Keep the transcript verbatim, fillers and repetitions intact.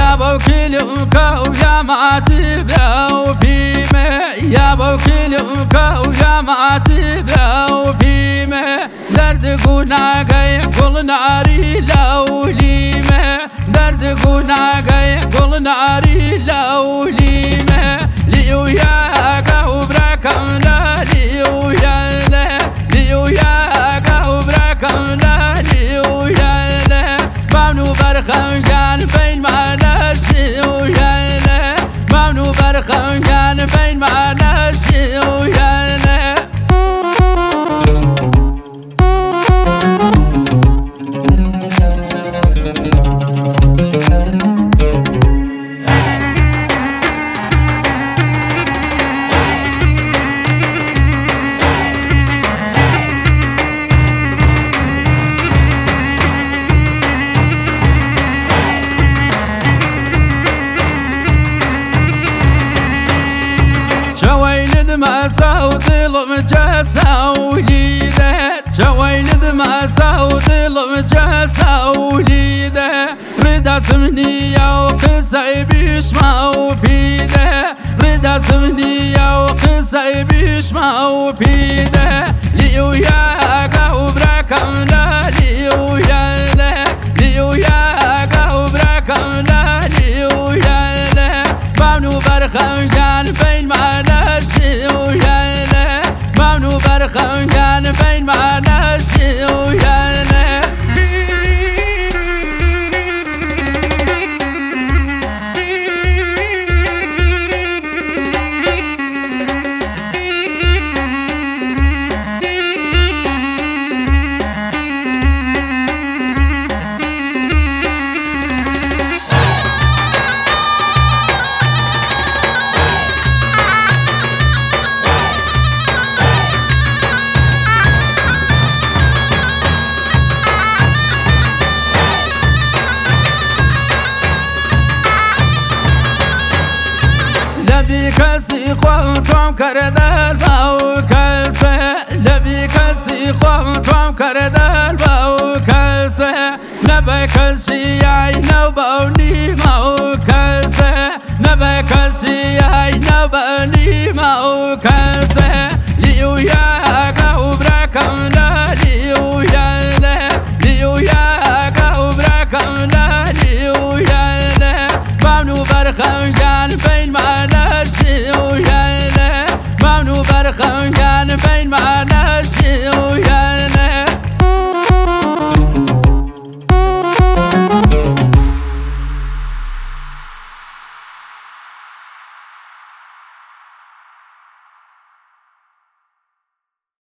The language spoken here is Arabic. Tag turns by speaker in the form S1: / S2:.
S1: يا بوكيلك وجامعتي بلو بيمه يا بوكيلك وجامعتي بلو بيمه درد قناقي كل ناري لو ليمه درد قناقي كل ناري لو ليمه لي وياك وبركمنا لي ويانا لي وياك وبركمنا لي ويانا ممنو برخم كان بين ما نسي ويانا ممنو برخم كان بين ما نسي ويانا ما صوت المجاسة وليده جوين ما صوت المجاسة وليده ردا سمنية وقصي بيشما وبيده ردا سمنية وقصي بيشما وبيده لي وياك وبركمنا لي ويانا لي وياك وبركمنا لي ويانا ممنو برخم كان بين ما نسي ويانا ممنو برخم كان بين ما نسي ويانا لبي كسي خوتم كردل باو كسه لبي كسي خوتم كردل باو كسه نبي كسي اي نبوني ماو كسه نبي كسي اي نبوني ماو كسه لي وياك وبركمنا لي ويانا لي وياك وبركمنا لي ويانا ممنو برخم كان بين ما نسي ويانا ممنو برخم كان بين ما